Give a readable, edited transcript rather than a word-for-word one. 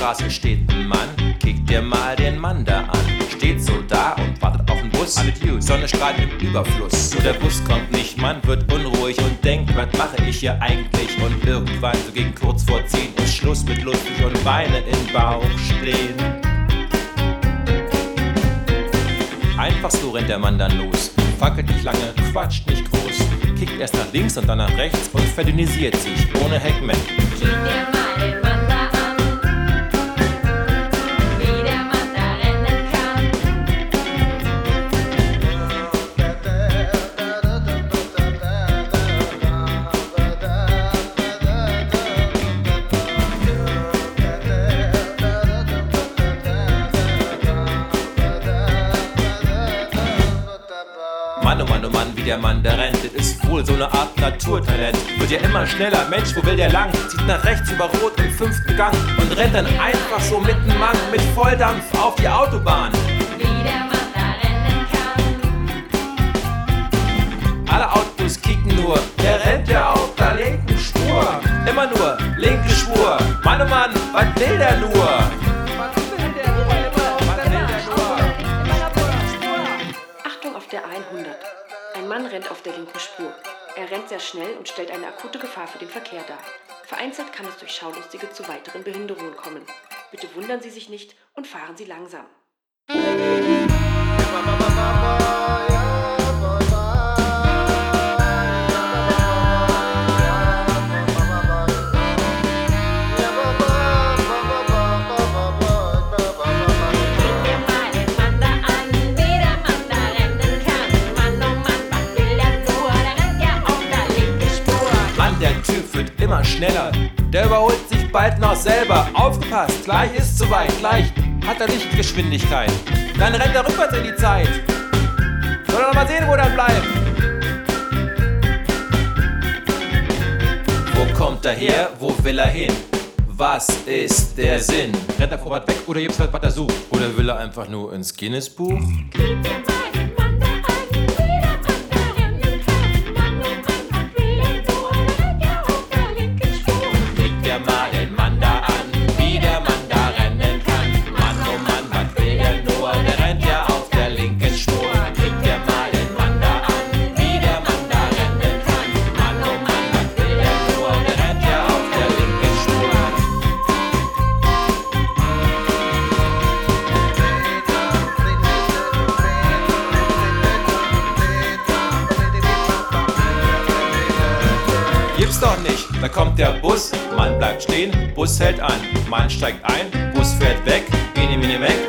Straße steht ein Mann, kick dir mal den Mann da an. Steht so da und wartet auf den Bus. Sonne strahlt im Überfluss. Nur der Bus kommt nicht, man wird unruhig und denkt, was mache ich hier eigentlich? Und irgendwann, so gegen kurz vor 10, ist Schluss mit lustig und Beine im Bauch stehen. Einfach so rennt der Mann dann los. Fackelt nicht lange, quatscht nicht groß. Kickt erst nach links und dann nach rechts und verdünnisiert sich ohne Heckmeck. Kick dir mal den Mann da an, wie der Mann da rennen kann. Mann, oh Mann, oh Mann, wie der Mann da rennt. Das ist wohl so eine Art Naturtalent. Wird ja immer schneller, Mensch, wo will der lang? Zieht nach rechts über Rot im 5. Gang und rennt dann einfach so mit dem Mann mit Volldampf auf die Autobahn. Wie der Mann da rennen kann. Alle Autos kicken nur, der rennt ja auf der linken Spur. Immer nur linke Spur. Mann, oh Mann, was will der nur? Achtung auf der 100. Ein Mann rennt auf der linken Spur. Er rennt sehr schnell und stellt eine akute Gefahr für den Verkehr dar. Vereinzelt kann es durch Schaulustige zu weiteren Behinderungen kommen. Bitte wundern Sie sich nicht und fahren Sie langsam. Immer schneller, der überholt sich bald noch selber. Aufgepasst, gleich ist soweit, gleich hat er Lichtgeschwindigkeit. Dann rennt er rückwärts in die Zeit. Soll er noch mal sehen, wo er bleibt. Wo kommt er her, wo will er hin? Was ist der Sinn? Rennt er vorwärts weg oder gibt's halt, was er sucht? Oder will er einfach nur ins Guinness-Buch? Gibt's doch nicht, da kommt der Bus, Mann bleibt stehen, Bus hält an, Mann steigt ein, Bus fährt weg, Mini, Mini, weg.